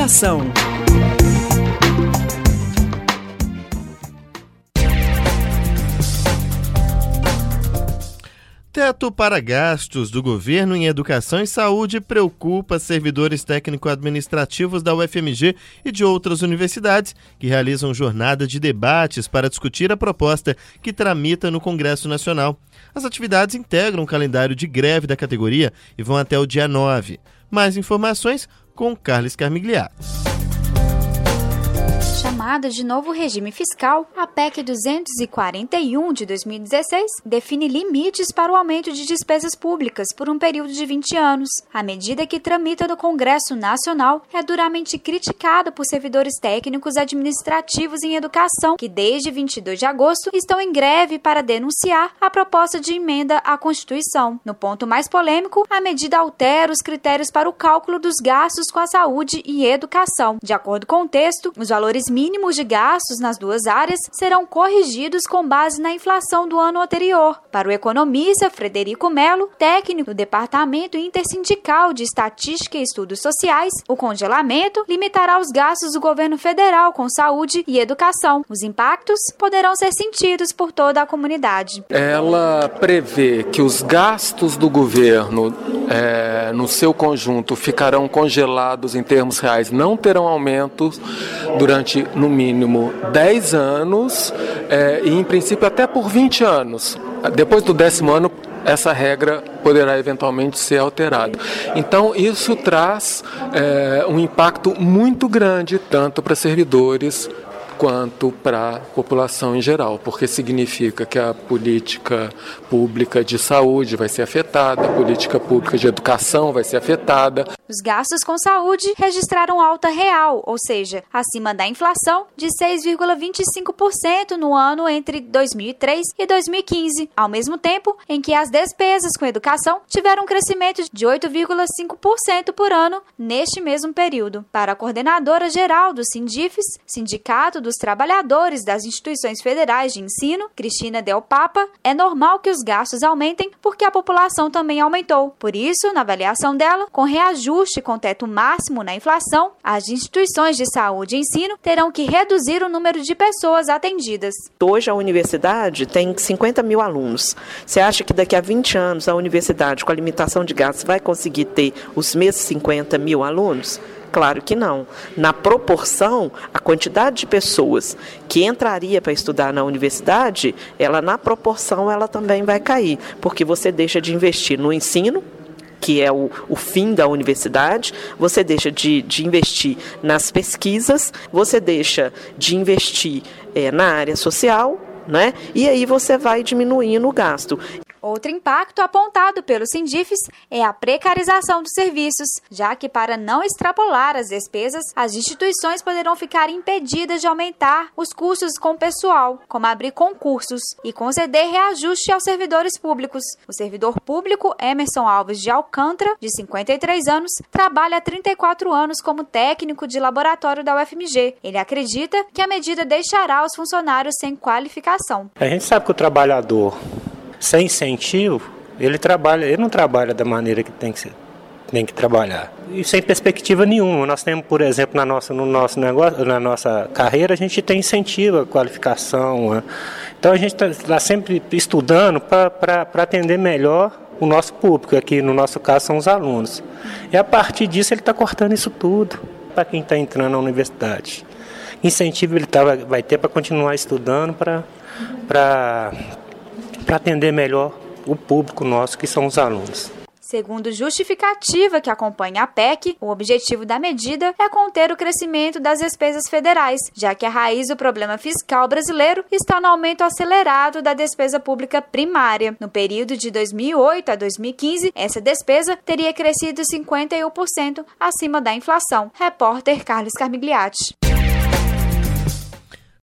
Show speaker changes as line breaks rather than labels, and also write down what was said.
Educação.
Teto para gastos do governo em educação e saúde preocupa servidores técnico-administrativos da UFMG e de outras universidades que realizam jornada de debates para discutir a proposta que tramita no Congresso Nacional. As atividades integram o calendário de greve da categoria e vão até o dia 9. Mais informações com Carlos Carmigliato.
Chamada de novo regime fiscal, a PEC 241 de 2016 define limites para o aumento de despesas públicas por um período de 20 anos. A medida que tramita no Congresso Nacional é duramente criticada por servidores técnicos administrativos em educação, que desde 22 de agosto estão em greve para denunciar a proposta de emenda à Constituição. No ponto mais polêmico, a medida altera os critérios para o cálculo dos gastos com a saúde e educação. De acordo com o texto, os valores mínimos de gastos nas duas áreas serão corrigidos com base na inflação do ano anterior. Para o economista Frederico Melo, técnico do Departamento Intersindical de Estatística e Estudos Sociais, o congelamento limitará os gastos do governo federal com saúde e educação. Os impactos poderão ser sentidos por toda a comunidade.
Ela prevê que os gastos do governo, no seu conjunto, ficarão congelados em termos reais, não terão aumentos durante, no mínimo, 10 anos e, em princípio, até por 20 anos. Depois do 10º ano, essa regra poderá eventualmente ser alterada. Então, isso traz um impacto muito grande, tanto para servidores quanto para a população em geral, porque significa que a política pública de saúde vai ser afetada, a política pública de educação vai ser afetada.
Os gastos com saúde registraram alta real, ou seja, acima da inflação, de 6,25% no ano entre 2003 e 2015, ao mesmo tempo em que as despesas com educação tiveram um crescimento de 8,5% por ano neste mesmo período. Para a coordenadora geral do Sindifes, Sindicato dos Trabalhadores das Instituições Federais de Ensino, Cristina Del Papa, é normal que os gastos aumentem porque a população também aumentou. Por isso, na avaliação dela, com reajuste com teto máximo na inflação, as instituições de saúde e ensino terão que reduzir o número de pessoas atendidas.
Hoje a universidade tem 50 mil alunos. Você acha que daqui a 20 anos a universidade, com a limitação de gastos, vai conseguir ter os mesmos 50 mil alunos? Claro que não. Na proporção, a quantidade de pessoas que entraria para estudar na universidade, na proporção ela também vai cair, porque você deixa de investir no ensino, que é o fim da universidade, você deixa de investir nas pesquisas, você deixa de investir na área social, né? E aí você vai diminuindo o gasto.
Outro impacto apontado pelo Sindifes é a precarização dos serviços, já que para não extrapolar as despesas, as instituições poderão ficar impedidas de aumentar os custos com o pessoal, como abrir concursos e conceder reajuste aos servidores públicos. O servidor público Emerson Alves de Alcântara, de 53 anos, trabalha há 34 anos como técnico de laboratório da UFMG. Ele acredita que a medida deixará os funcionários sem qualificação.
A gente sabe que o trabalhador sem incentivo, ele não trabalha da maneira que tem que trabalhar. E sem perspectiva nenhuma. Nós temos, por exemplo, no nosso negócio, na nossa carreira, a gente tem incentivo à qualificação. Né? Então a gente está sempre estudando para atender melhor o nosso público, aqui no nosso caso são os alunos. E a partir disso ele está cortando isso tudo para quem está entrando na universidade. Incentivo ele vai ter para continuar estudando, para atender melhor o público nosso, que são os alunos.
Segundo justificativa que acompanha a PEC, o objetivo da medida é conter o crescimento das despesas federais, já que a raiz do problema fiscal brasileiro está no aumento acelerado da despesa pública primária. No período de 2008 a 2015, essa despesa teria crescido 51% acima da inflação. Repórter Carlos Carmigliati.